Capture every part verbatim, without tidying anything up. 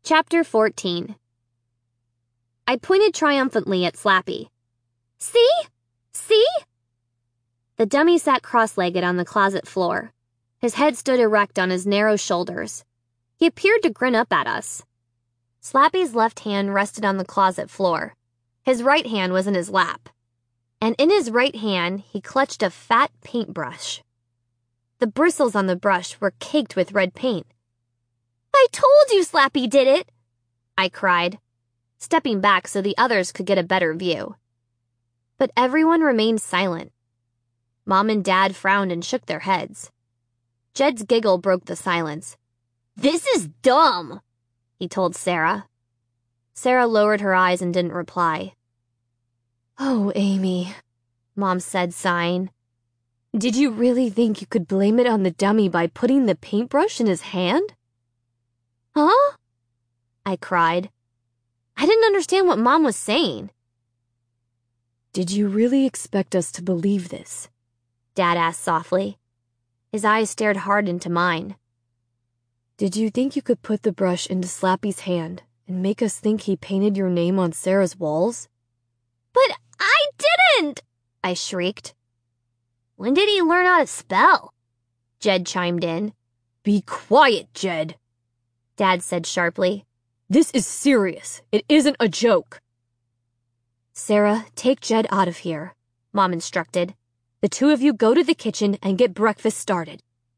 Chapter fourteen. I pointed triumphantly at Slappy. See? See? The dummy sat cross-legged on the closet floor. His head stood erect on his narrow shoulders. He appeared to grin up at us. Slappy's left hand rested on the closet floor. His right hand was in his lap. And in his right hand, he clutched a fat paintbrush. The bristles on the brush were caked with red paint. "I told you Slappy did it!" I cried, stepping back so the others could get a better view. But everyone remained silent. Mom and Dad frowned and shook their heads. Jed's giggle broke the silence. "This is dumb," he told Sarah. Sarah lowered her eyes and didn't reply. "Oh, Amy," Mom said, sighing. "Did you really think you could blame it on the dummy by putting the paintbrush in his hand?" "Huh?" I cried. I didn't understand what Mom was saying. "Did you really expect us to believe this?" Dad asked softly. His eyes stared hard into mine. "Did you think you could put the brush into Slappy's hand and make us think he painted your name on Sarah's walls?" "But I didn't!" I shrieked. "When did he learn how to spell?" Jed chimed in. "Be quiet, Jed," Dad said sharply. "This is serious. It isn't a joke." "Sarah, take Jed out of here," Mom instructed. "The two of you go to the kitchen and get breakfast started."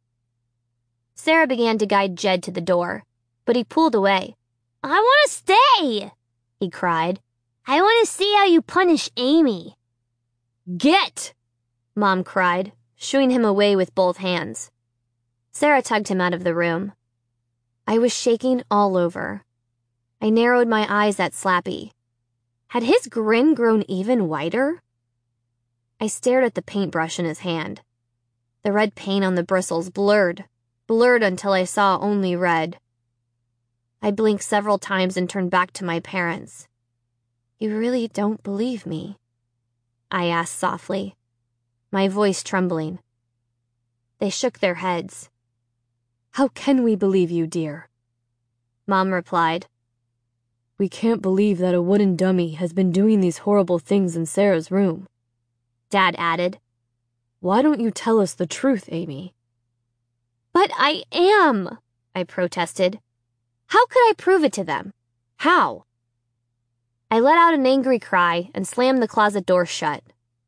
Sarah began to guide Jed to the door, but he pulled away. "I want to stay," he cried. "I want to see how you punish Amy." "Get!" Mom cried, shooing him away with both hands. Sarah tugged him out of the room. I was shaking all over. I narrowed my eyes at Slappy. Had his grin grown even wider? I stared at the paintbrush in his hand. The red paint on the bristles blurred, blurred until I saw only red. I blinked several times and turned back to my parents. "You really don't believe me?" I asked softly, my voice trembling. They shook their heads. "How can we believe you, dear?" Mom replied. "We can't believe that a wooden dummy has been doing these horrible things in Sarah's room." Dad added. "Why don't you tell us the truth, Amy?" "But I am," I protested. "How could I prove it to them? How?" I let out an angry cry and slammed the closet door shut.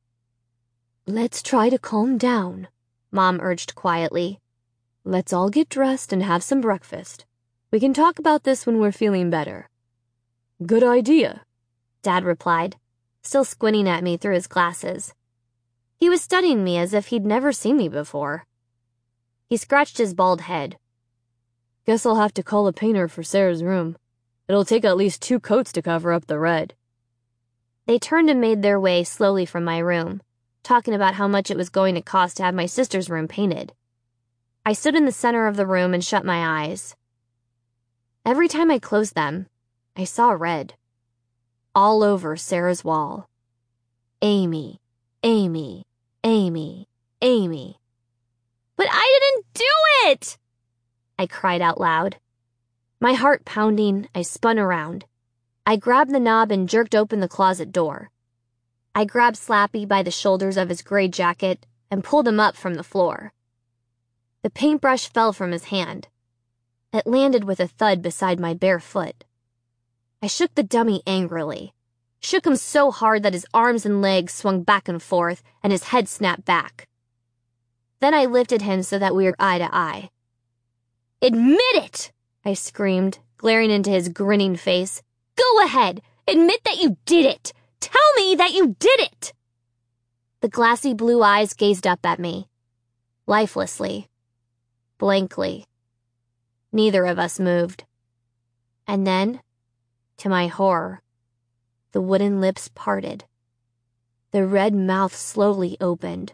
"Let's try to calm down," Mom urged quietly. "Let's all get dressed and have some breakfast. We can talk about this when we're feeling better." "Good idea," Dad replied, still squinting at me through his glasses. He was studying me as if he'd never seen me before. He scratched his bald head. "Guess I'll have to call a painter for Sarah's room. It'll take at least two coats to cover up the red." They turned and made their way slowly from my room, talking about how much it was going to cost to have my sister's room painted. I stood in the center of the room and shut my eyes. Every time I closed them, I saw red. All over Sarah's wall. Amy, Amy, Amy, Amy. "But I didn't do it!" I cried out loud. My heart pounding, I spun around. I grabbed the knob and jerked open the closet door. I grabbed Slappy by the shoulders of his gray jacket and pulled him up from the floor. The paintbrush fell from his hand. It landed with a thud beside my bare foot. I shook the dummy angrily, shook him so hard that his arms and legs swung back and forth and his head snapped back. Then I lifted him so that we were eye to eye. "Admit it!" I screamed, glaring into his grinning face. "Go ahead! Admit that you did it! Tell me that you did it!" The glassy blue eyes gazed up at me, lifelessly, blankly. Neither of us moved. And then, to my horror, the wooden lips parted. The red mouth slowly opened.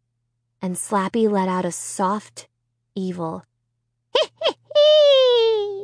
And Slappy let out a soft, evil, "Hee hee hee!"